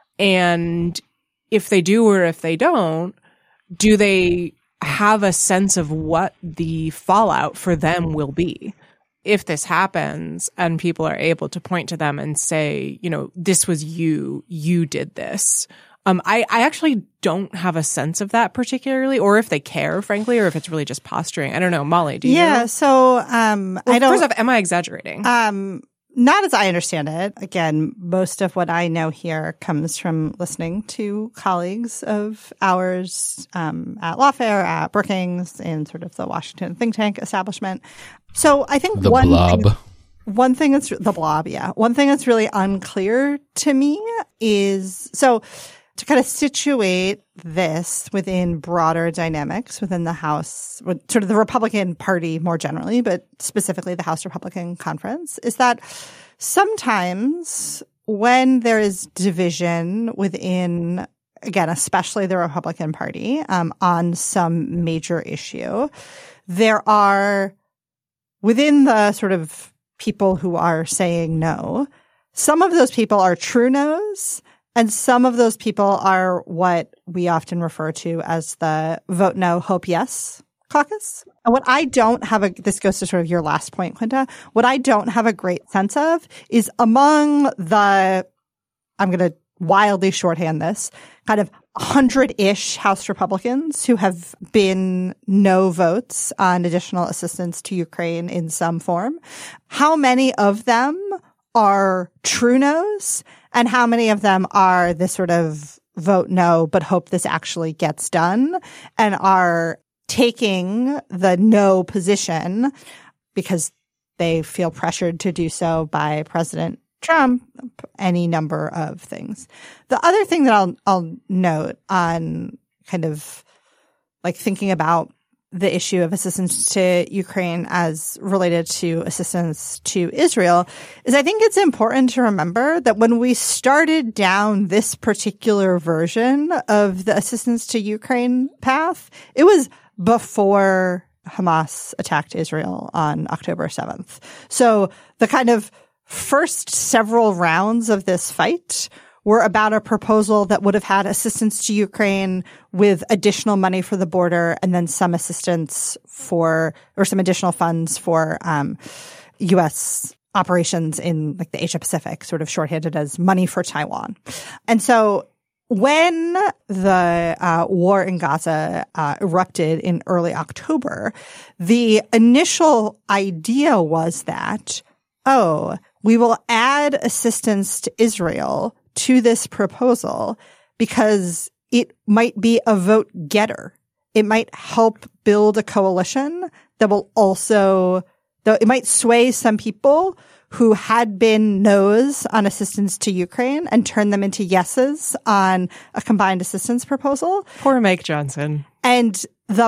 And if they do or if they don't, do they have a sense of what the fallout for them will be? If this happens and people are able to point to them and say, this was you did this. I actually don't have a sense of that particularly, or if they care, frankly, or if it's really just posturing. I don't know. Molly, do you?
Yeah. So, I don't.
First off, am I exaggerating?
Not as I understand it. Again, most of what I know here comes from listening to colleagues of ours at Lawfare, at Brookings, in sort of the Washington think tank establishment. So I think one thing that's the blob, yeah. One thing that's really unclear to me is, so to kind of situate this within broader dynamics within the House, sort of the Republican Party more generally, but specifically the House Republican Conference, is that sometimes when there is division within, again, especially the Republican Party, on some major issue, there are, within the sort of people who are saying no, some of those people are true no's, and some of those people are what we often refer to as the vote no, hope yes caucus. And what I don't have this goes to sort of your last point, Quinta, what I don't have a great sense of is among the, I'm going to wildly shorthand this, kind of 100-ish House Republicans who have been no votes on additional assistance to Ukraine in some form. How many of them are true no's, and how many of them are this sort of vote no, but hope this actually gets done, and are taking the no position because they feel pressured to do so by President Trump, any number of things. The other thing that I'll note on kind of like thinking about the issue of assistance to Ukraine as related to assistance to Israel is I think it's important to remember that when we started down this particular version of the assistance to Ukraine path, it was before Hamas attacked Israel on October 7th. So the kind of first several rounds of this fight were about a proposal that would have had assistance to Ukraine with additional money for the border and then some assistance for, or some additional funds for U.S. operations in like the Asia Pacific, sort of shorthanded as Money for Taiwan. And so when the war in Gaza erupted in early October, the initial idea was that, we will add assistance to Israel to this proposal because it might be a vote getter. It might help build a coalition that will also, though it might sway some people who had been no's on assistance to Ukraine and turn them into yeses on a combined assistance proposal.
Poor Mike Johnson.
And the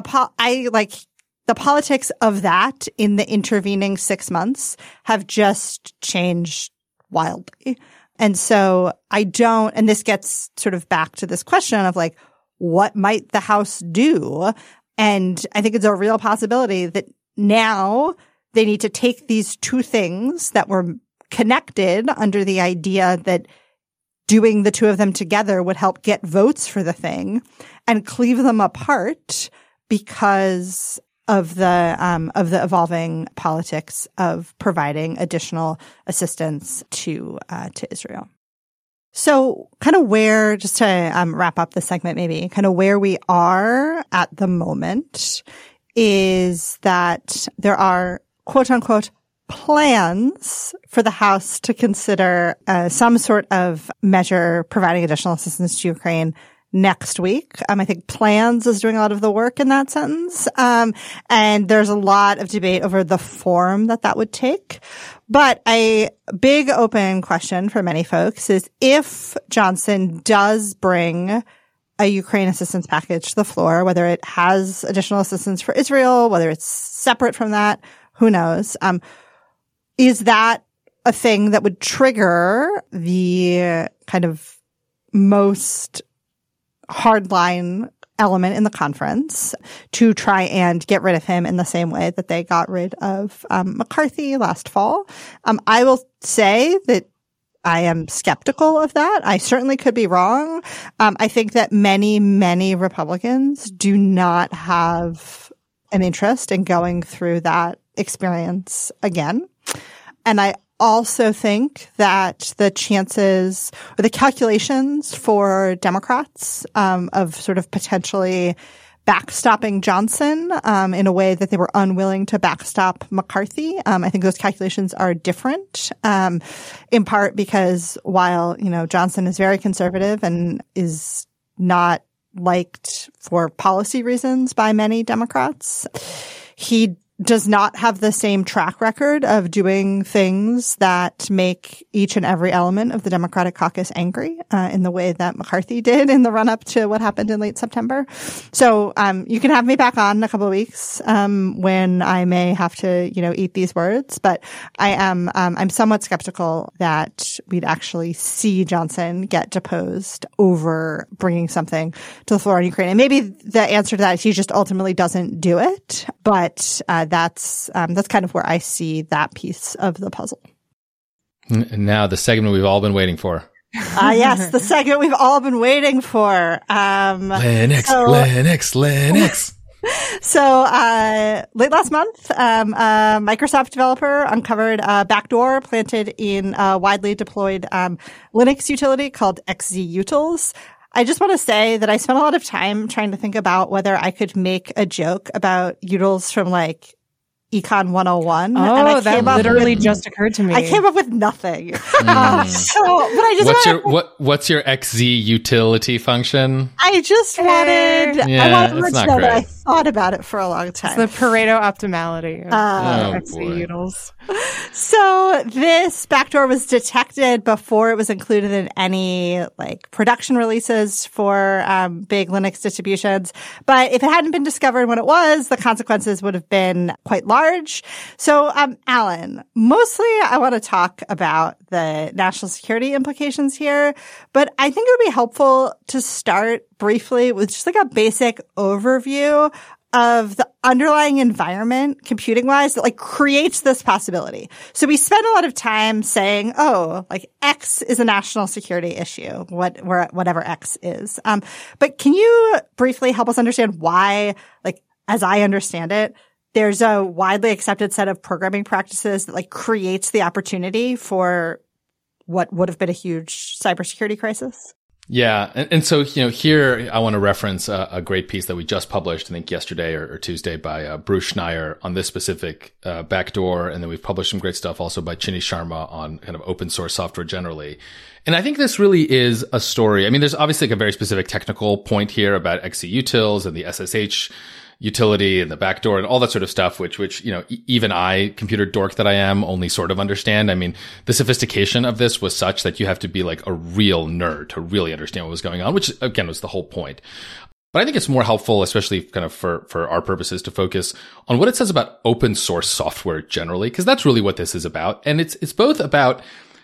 politics of that in the intervening 6 months have just changed wildly. And so and this gets sort of back to this question of like, what might the House do? And I think it's a real possibility that now they need to take these two things that were connected under the idea that doing the two of them together would help get votes for the thing and cleave them apart because of the evolving politics of providing additional assistance to Israel. So kind of where, just to wrap up the segment maybe, kind of where we are at the moment is that there are quote unquote plans for the House to consider some sort of measure providing additional assistance to Ukraine next week. I think plans is doing a lot of the work in that sentence. And there's a lot of debate over the form that would take. But a big open question for many folks is if Johnson does bring a Ukraine assistance package to the floor, whether it has additional assistance for Israel, whether it's separate from that, who knows? Is that a thing that would trigger the kind of most hardline element in the conference to try and get rid of him in the same way that they got rid of McCarthy last fall? I will say that I am skeptical of that. I certainly could be wrong. I think that many, many Republicans do not have an interest in going through that experience again. And I also think that the chances or the calculations for Democrats of sort of potentially backstopping Johnson in a way that they were unwilling to backstop McCarthy. I think those calculations are different, in part because while, Johnson is very conservative and is not liked for policy reasons by many Democrats, he does not have the same track record of doing things that make each and every element of the Democratic caucus angry in the way that McCarthy did in the run-up to what happened in late September. So you can have me back on in a couple of weeks when I may have to, eat these words. But I'm somewhat skeptical that we'd actually see Johnson get deposed over bringing something to the floor in Ukraine. And maybe the answer to that is he just ultimately doesn't do it. But that's kind of where I see that piece of the puzzle.
And now the segment we've all been waiting for.
Yes, the segment we've all been waiting for.
Lennox.
So, late last month, a Microsoft developer uncovered a backdoor planted in a widely deployed Linux utility called xzutils. I just want to say that I spent a lot of time trying to think about whether I could make a joke about utils from like Econ 101.
Oh, that literally just occurred to me.
I came up with nothing. But I just
what's your XZ utility function?
I just wanted to know that I thought about it for a long time.
It's the Pareto optimality of XZ utils.
So this backdoor was detected before it was included in any like production releases for big Linux distributions. But if it hadn't been discovered when it was, the consequences would have been quite large. So, Alan, mostly I want to talk about the national security implications here, but I think it would be helpful to start briefly with just like a basic overview of the underlying environment, computing-wise, that like creates this possibility. So we spend a lot of time saying, like X is a national security issue, whatever X is. But can you briefly help us understand why, like, as I understand it, there's a widely accepted set of programming practices that like creates the opportunity for what would have been a huge cybersecurity crisis.
Yeah. And so, here I want to reference a great piece that we just published, I think yesterday or Tuesday by Bruce Schneier on this specific backdoor. And then we've published some great stuff also by Chinni Sharma on kind of open source software generally. And I think this really is a story. I mean, there's obviously like a very specific technical point here about XCUtils and the SSH utility and the backdoor and all that sort of stuff, which, even I, computer dork that I am, only sort of understand. I mean, the sophistication of this was such that you have to be like a real nerd to really understand what was going on, which again was the whole point. But I think it's more helpful, especially kind of for our purposes, to focus on what it says about open source software generally, because that's really what this is about. And it's both about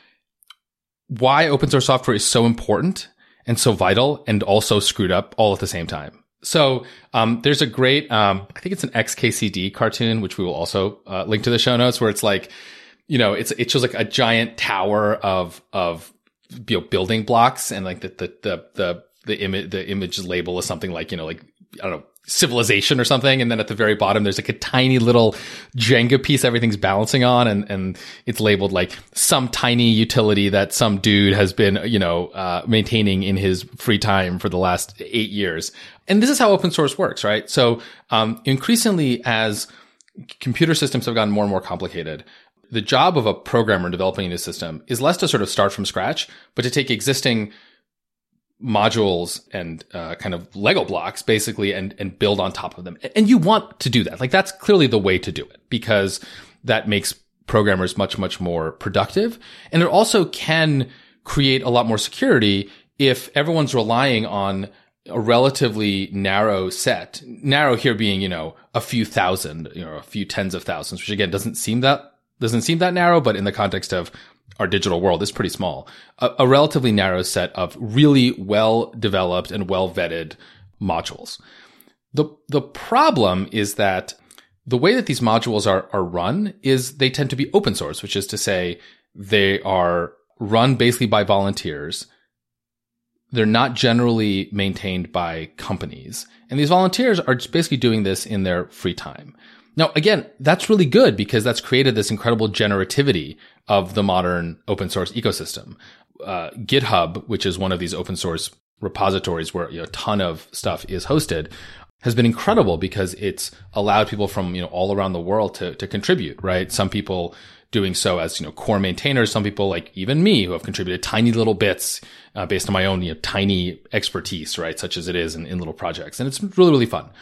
why open source software is so important and so vital and also screwed up all at the same time. So, there's a great, I think it's an XKCD cartoon, which we will also, link to the show notes, where it's like, it shows like a giant tower of, building blocks, and like the image label is something like, like, I don't know, civilization or something. And then at the very bottom, there's like a tiny little Jenga piece everything's balancing on. And it's labeled like some tiny utility that some dude has been, maintaining in his free time for the last 8 years. And this is how open source works, right? So, increasingly as computer systems have gotten more and more complicated, the job of a programmer developing a new system is less to sort of start from scratch, but to take existing modules and kind of Lego blocks basically and build on top of them. And you want to do that. Like that's clearly the way to do it, because that makes programmers much, much more productive. And it also can create a lot more security if everyone's relying on a relatively narrow set, narrow here being, a few thousand, a few tens of thousands, which again doesn't seem that narrow, but in the context of our digital world is pretty small. A relatively narrow set of really well developed and well vetted modules. The problem is that the way that these modules are run is they tend to be open source, which is to say they are run basically by volunteers. They're not generally maintained by companies. And these volunteers are just basically doing this in their free time. Now, again, that's really good because that's created this incredible generativity of the modern open source ecosystem. GitHub, which is one of these open source repositories where a ton of stuff is hosted, has been incredible because it's allowed people from all around the world to contribute, right? Some people doing so as core maintainers, some people like even me who have contributed tiny little bits based on my own tiny expertise, right, such as it is in little projects, and it's really, really fun.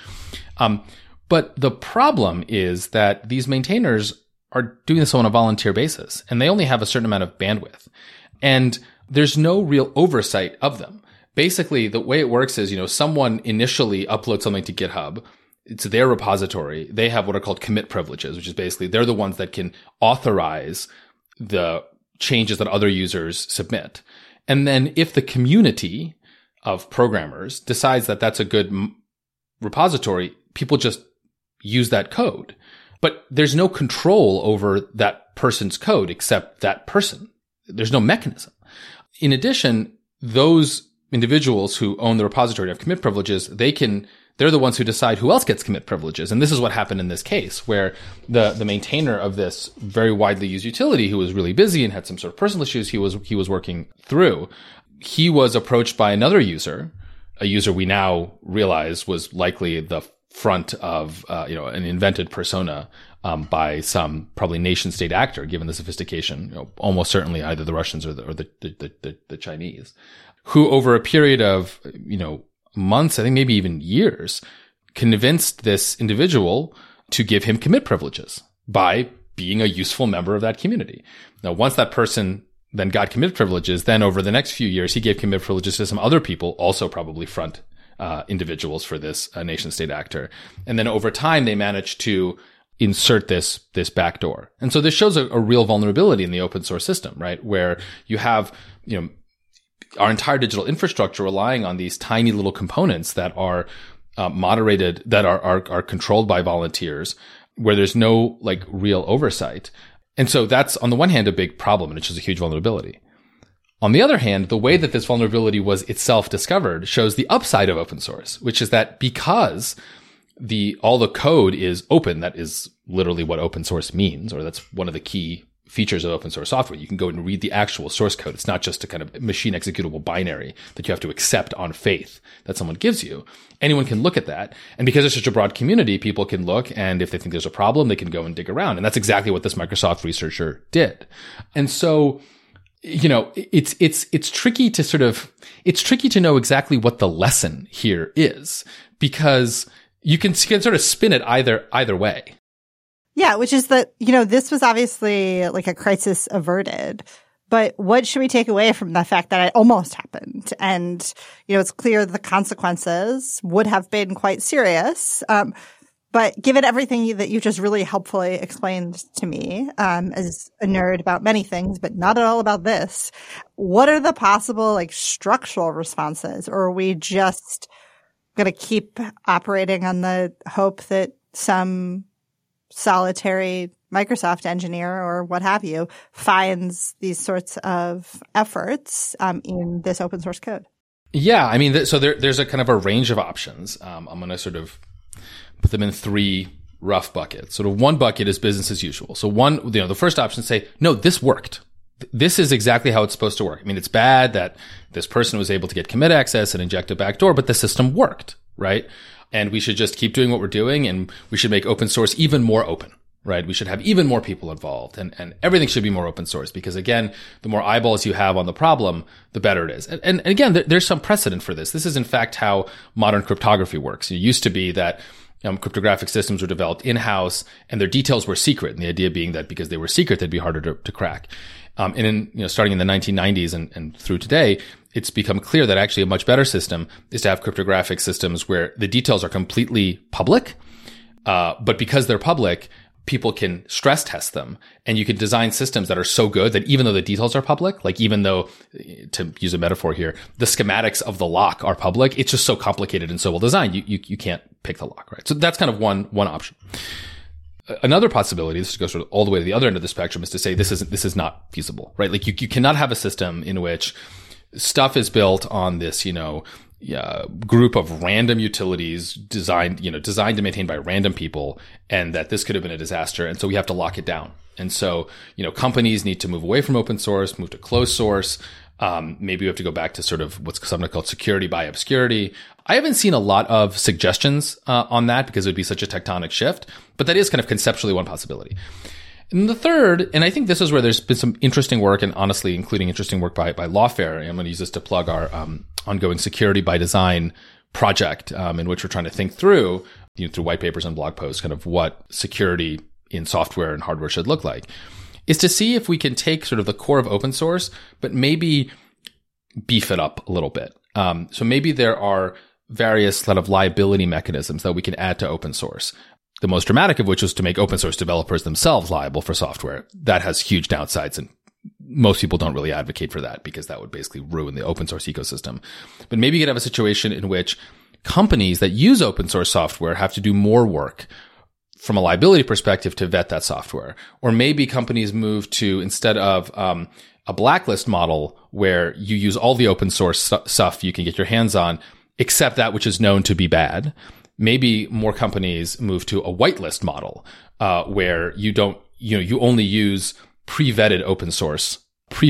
But the problem is that these maintainers are doing this on a volunteer basis, and they only have a certain amount of bandwidth, and there's no real oversight of them. Basically, the way it works is, someone initially uploads something to GitHub. It's their repository. They have what are called commit privileges, which is basically they're the ones that can authorize the changes that other users submit. And then if the community of programmers decides that that's a good repository, people just use that code. But there's no control over that person's code except that person. There's no mechanism. In addition, those individuals who own the repository and have commit privileges, they're the ones who decide who else gets commit privileges. And this is what happened in this case, where the maintainer of this very widely used utility, who was really busy and had some sort of personal issues he was working through, he was approached by another user, a user we now realize was likely the front of an invented persona by some probably nation state actor, given the sophistication, almost certainly either the Russians or the Chinese, who over a period of months, I think maybe even years, convinced this individual to give him commit privileges by being a useful member of that community. Now, once that person then got commit privileges, then over the next few years, he gave commit privileges to some other people, also probably front individuals for this nation state actor. And then over time, they managed to insert this backdoor. And so this shows a real vulnerability in the open source system, right? Where you have, our entire digital infrastructure relying on these tiny little components that are moderated, that are controlled by volunteers, where there's no real oversight. And so that's on the one hand a big problem, and it's just a huge vulnerability. On the other hand, the way that this vulnerability was itself discovered shows the upside of open source, which is that because all the code is open. That is literally what open source means, or that's one of the key features of open source software. You can go and read the actual source code. It's not just a kind of machine executable binary that you have to accept on faith that someone gives you. Anyone can look at that. And because it's such a broad community, people can look, and if they think there's a problem, they can go and dig around. And that's exactly what this Microsoft researcher did. And so, it's tricky to know exactly what the lesson here is, because you can sort of spin it either way.
Yeah, which is that, this was obviously like a crisis averted, but what should we take away from the fact that it almost happened? And, it's clear the consequences would have been quite serious. But given everything that you just really helpfully explained to me, as a nerd about many things, but not at all about this, what are the possible structural responses? Or are we just going to keep operating on the hope that some solitary Microsoft engineer or what have you finds these sorts of efforts in this open source code? Yeah,
I mean, so there's a kind of a range of options. I'm going to sort of put them in three rough buckets. Sort of one bucket is business as usual. So the first option is say, no, this worked. This is exactly how it's supposed to work. I mean, it's bad that this person was able to get commit access and inject a backdoor, but the system worked, right? And we should just keep doing what we're doing, and we should make open source even more open, right? We should have even more people involved, and everything should be more open source, because again, the more eyeballs you have on the problem, the better it is. And again, there's some precedent for this. This is in fact how modern cryptography works. It used to be that cryptographic systems were developed in-house and their details were secret. And the idea being that because they were secret, they'd be harder to crack. Starting in the 1990s and through today, it's become clear that actually a much better system is to have cryptographic systems where the details are completely public. But because they're public, people can stress test them, and you can design systems that are so good that even though the details are public, like even though, to use a metaphor here, the schematics of the lock are public, it's just so complicated and so well designed, you can't pick the lock, right? So that's kind of one option. Another possibility, this goes sort of all the way to the other end of the spectrum, is to say this is not feasible, right? Like you cannot have a system in which stuff is built on this, group of random utilities designed and maintained by random people, and that this could have been a disaster. And so we have to lock it down. And so, companies need to move away from open source, move to closed source. Maybe we have to go back to sort of what's sometimes called security by obscurity. I haven't seen a lot of suggestions on that because it would be such a tectonic shift, but that is kind of conceptually one possibility. And the third, and I think this is where there's been some interesting work, and honestly, including interesting work by Lawfare. I'm going to use this to plug our ongoing security by design project, in which we're trying to think through white papers and blog posts, kind of what security in software and hardware should look like, is to see if we can take sort of the core of open source, but maybe beef it up a little bit. So maybe there are various set of liability mechanisms that we can add to open source. The most dramatic of which was to make open source developers themselves liable for software. That has huge downsides, and most people don't really advocate for that because that would basically ruin the open source ecosystem. But maybe you could have a situation in which companies that use open source software have to do more work from a liability perspective to vet that software. Or maybe companies move to, instead of a blacklist model where you use all the open source stuff you can get your hands on, except that which is known to be bad. Maybe more companies move to a whitelist model, where you only use pre-vetted open source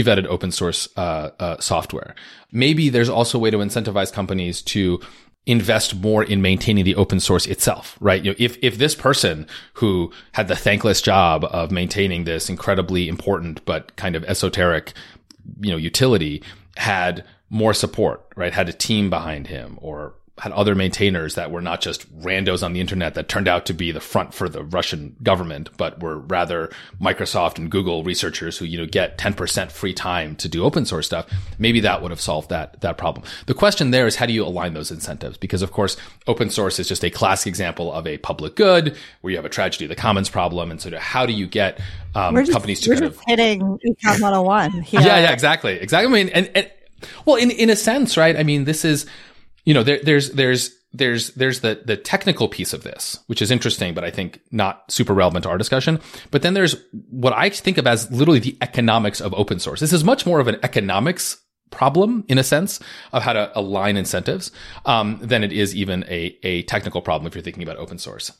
software. Maybe there's also a way to incentivize companies to invest more in maintaining the open source itself, right? If this person who had the thankless job of maintaining this incredibly important but kind of esoteric, utility had more support, right? Had a team behind him, or had other maintainers that were not just randos on the internet that turned out to be the front for the Russian government, but were rather Microsoft and Google researchers who, get 10% free time to do open source stuff. Maybe that would have solved that problem. The question there is, how do you align those incentives? Because of course, open source is just a classic example of a public good where you have a tragedy of the commons problem. And so how do you get companies to kind of hitting
Econ 101 here.
Yeah, exactly. I mean, and well, in a sense, right? I mean, this is, there's the technical piece of this, which is interesting, but I think not super relevant to our discussion. But then there's what I think of as literally the economics of open source. This is much more of an economics problem in a sense of how to align incentives than it is even a technical problem if you're thinking about open source.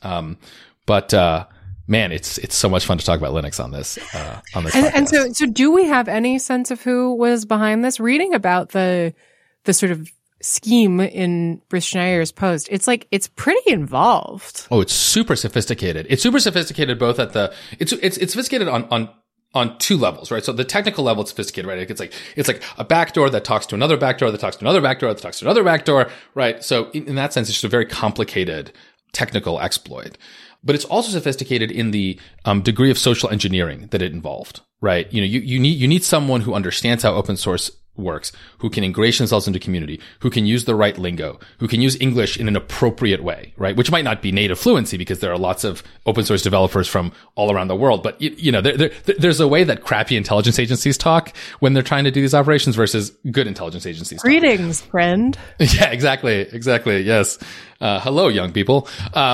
Man, it's so much fun to talk about Linux on this podcast.
And so do we have any sense of who was behind this? Reading about the sort of scheme in Bruce Schneier's post, it's pretty involved.
Oh, it's super sophisticated. It's super sophisticated both at it's sophisticated on two levels, right? So the technical level, it's sophisticated, right? It's like a backdoor that talks to another backdoor that talks to another backdoor that talks to another backdoor, right? So in that sense, it's just a very complicated technical exploit. But it's also sophisticated in the degree of social engineering that it involved, right? You need someone who understands how open source works, who can ingratiate themselves into community, who can use the right lingo, who can use English in an appropriate way, right? Which might not be native fluency because there are lots of open source developers from all around the world. But there's a way that crappy intelligence agencies talk when they're trying to do these operations versus good intelligence agencies.
Greetings, friend.
Yeah, exactly. Yes. Hello, young people.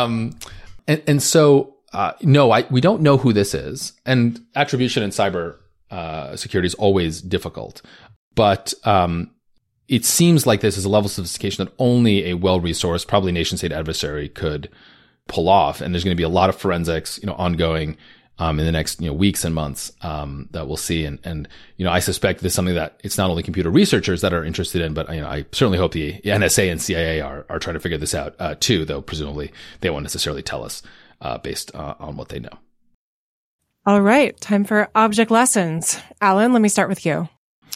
So, we don't know who this is. And attribution in cyber security is always difficult. But it seems like this is a level of sophistication that only a well-resourced, probably nation-state adversary could pull off. And there's going to be a lot of forensics, ongoing in the next weeks and months that we'll see. And I suspect this is something that it's not only computer researchers that are interested in, but I certainly hope the NSA and CIA are trying to figure this out too, though presumably they won't necessarily tell us based on what they know.
All right, time for object lessons. Alan, let me start with you.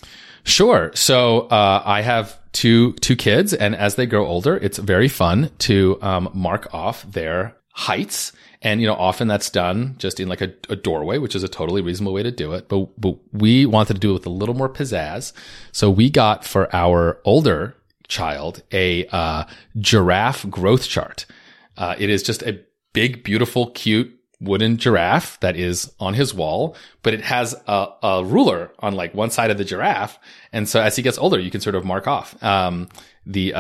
Sure. So I have two kids, and as they grow older, it's very fun to mark off their heights. And, often that's done just in like a doorway, which is a totally reasonable way to do it. But we wanted to do it with a little more pizzazz. So we got for our older child a giraffe growth chart. It is just a big, beautiful, cute wooden giraffe that is on his wall, but it has a ruler on like one side of the giraffe. And so as he gets older, you can sort of mark off the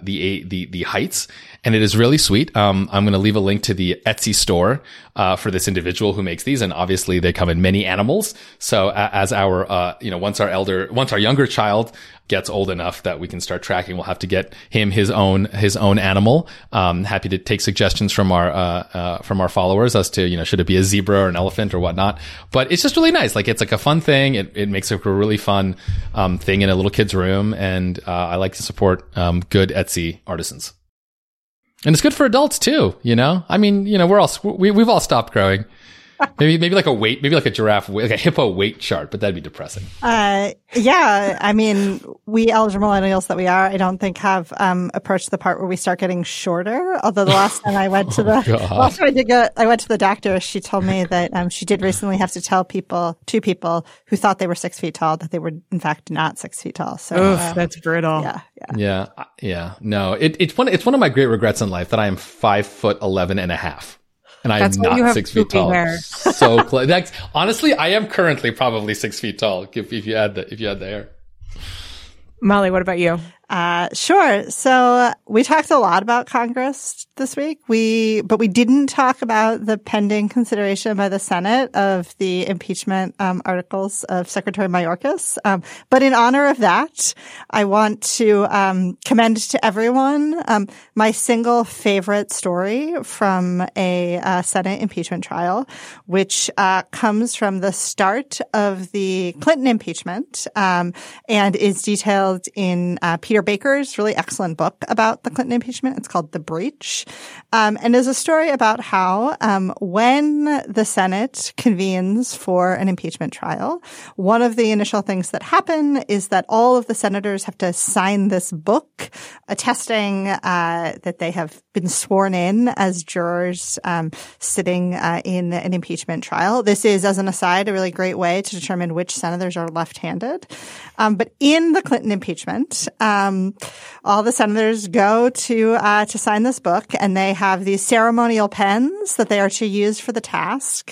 heights, and it is really sweet. I'm going to leave a link to the Etsy store for this individual who makes these, and obviously they come in many animals. So as our once our younger child gets old enough that we can start tracking, we'll have to get him his own animal. Happy to take suggestions from our followers as to should it be a zebra or an elephant or whatnot. But it's just really nice. Like, it's like a fun thing. It makes it a really fun thing in a little kid's room, and I like to support good Etsy artisans. And it's good for adults too, I mean, we've all stopped growing. Maybe like a giraffe, like a hippo weight chart, but that'd be depressing.
Yeah. I mean, we elder millennials that we are, I don't think have approached the part where we start getting shorter. Although the last time I went to I went to the doctor, she told me that she did recently have to tell two people who thought they were 6 feet tall that they were in fact not 6 feet tall. So
that's brutal.
Yeah. No, it's one of my great regrets in life that I am 5'11" and a half. And I am not 6 feet tall. So close. Honestly, I am currently probably 6 feet tall if you add the hair.
Molly, what about you?
Sure. So we talked a lot about Congress this week. But we didn't talk about the pending consideration by the Senate of the impeachment articles of Secretary Mayorkas. But in honor of that, I want to commend to everyone my single favorite story from a Senate impeachment trial, which comes from the start of the Clinton impeachment and is detailed in Peter Baker's really excellent book about the Clinton impeachment. It's called The Breach. And is a story about how when the Senate convenes for an impeachment trial, one of the initial things that happen is that all of the senators have to sign this book attesting that they have been sworn in as jurors sitting in an impeachment trial. This is, as an aside, a really great way to determine which senators are left-handed. But in the Clinton impeachment, all the senators go to sign this book, and they have these ceremonial pens that they are to use for the task.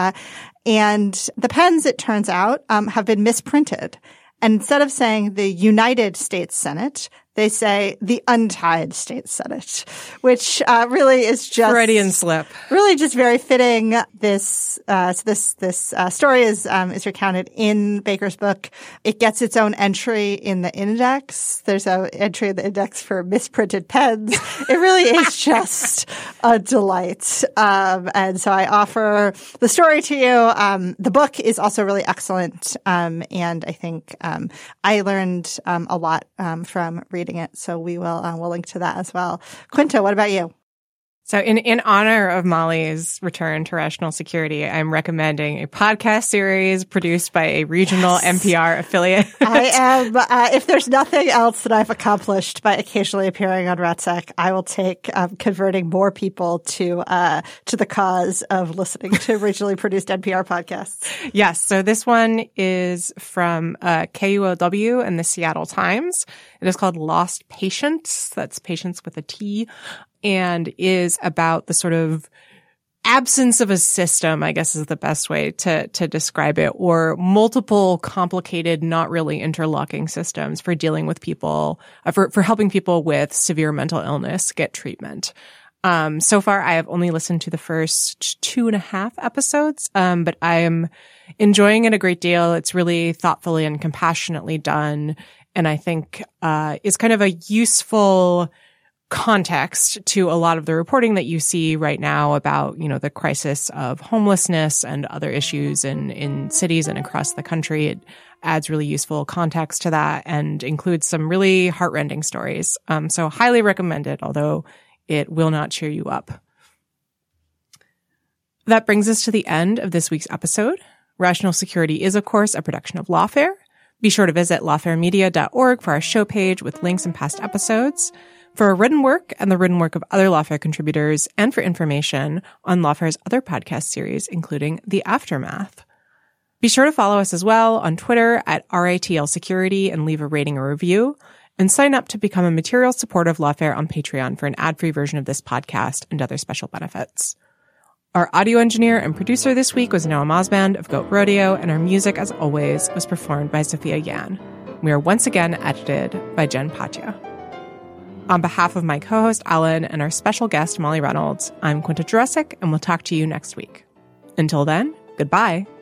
And the pens, it turns out, have been misprinted. And instead of saying the United States Senate, they say the untied state senate, which really is just
Freudian slip.
Really, just very fitting. This story is recounted in Baker's book. It gets its own entry in the index. There's an entry in the index for misprinted pens. It really is just a delight. And so I offer the story to you. The book is also really excellent, and I think I learned a lot from reading it. So we'll link to that as well. Quinta, what about you?
So in honor of Molly's return to Rational Security, I'm recommending a podcast series produced by a regional NPR affiliate.
I am, if there's nothing else that I've accomplished by occasionally appearing on RATSEC, I will take converting more people to the cause of listening to regionally produced NPR podcasts.
Yes. So this one is from KUOW and the Seattle Times. It is called Lost Patients. That's patients with a T. And is about the sort of absence of a system, I guess is the best way to describe it, or multiple complicated, not really interlocking systems for dealing with people, for helping people with severe mental illness get treatment. So far, I have only listened to the first 2.5 episodes, but I am enjoying it a great deal. It's really thoughtfully and compassionately done, and I think is kind of a useful context to a lot of the reporting that you see right now about, the crisis of homelessness and other issues in cities and across the country. It adds really useful context to that and includes some really heartrending stories. So highly recommended, although it will not cheer you up. That brings us to the end of this week's episode. Rational Security is, of course, a production of Lawfare. Be sure to visit lawfaremedia.org for our show page with links and past episodes. For our written work and the written work of other Lawfare contributors, and for information on Lawfare's other podcast series, including The Aftermath. Be sure to follow us as well on Twitter at RATL Security and leave a rating or review, and sign up to become a material supporter of Lawfare on Patreon for an ad-free version of this podcast and other special benefits. Our audio engineer and producer this week was Noah Mosband of Goat Rodeo, and our music, as always, was performed by Sophia Yan. We are once again edited by Jen Patja. On behalf of my co-host Alan and our special guest Molly Reynolds, I'm Quinta Jurecic, and we'll talk to you next week. Until then, goodbye.